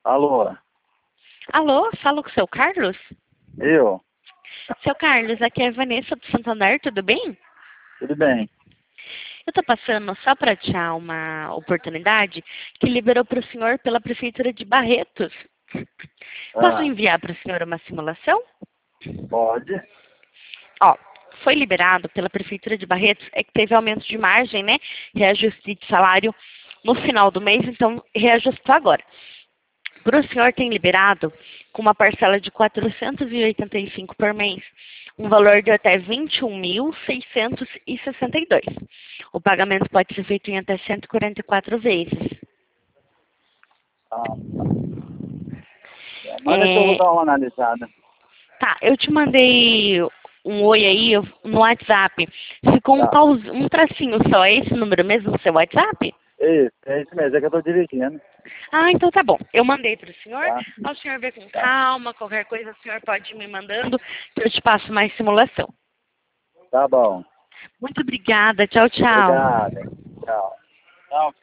Alô, Alô, falo com o seu Carlos? eu? Seu Carlos, aqui é a Vanessa do Santander, tudo bem? Tudo bem? Eu tô passando só para te dar uma oportunidade que liberou para o senhor pela Prefeitura de Barretos. Posso Ah, enviar para o senhor uma simulação? pode? Ó, foi liberado pela Prefeitura de Barretos, é que teve aumento de margem, né? Reajuste de salário no final do mês, então reajustou agora. Para o senhor tem liberado com uma parcela de R$ 485 por mês, um valor de até R$ 21.662. O pagamento pode ser feito em até 144 vezes. Ah, tá. Manda que eu vou É, dar uma analisada. tá, eu te mandei um oi aí no WhatsApp. Ficou Tá. um tracinho só. É esse número mesmo no seu WhatsApp? É isso mesmo, é que eu tô dirigindo. Ah, então tá bom. Eu mandei para o senhor. Tá? Ao senhor ver com Tá. calma, qualquer coisa o senhor pode ir me mandando que eu te passo mais simulação. Tá bom. Muito obrigada. Tchau, tchau. Obrigado. Tchau. Tchau.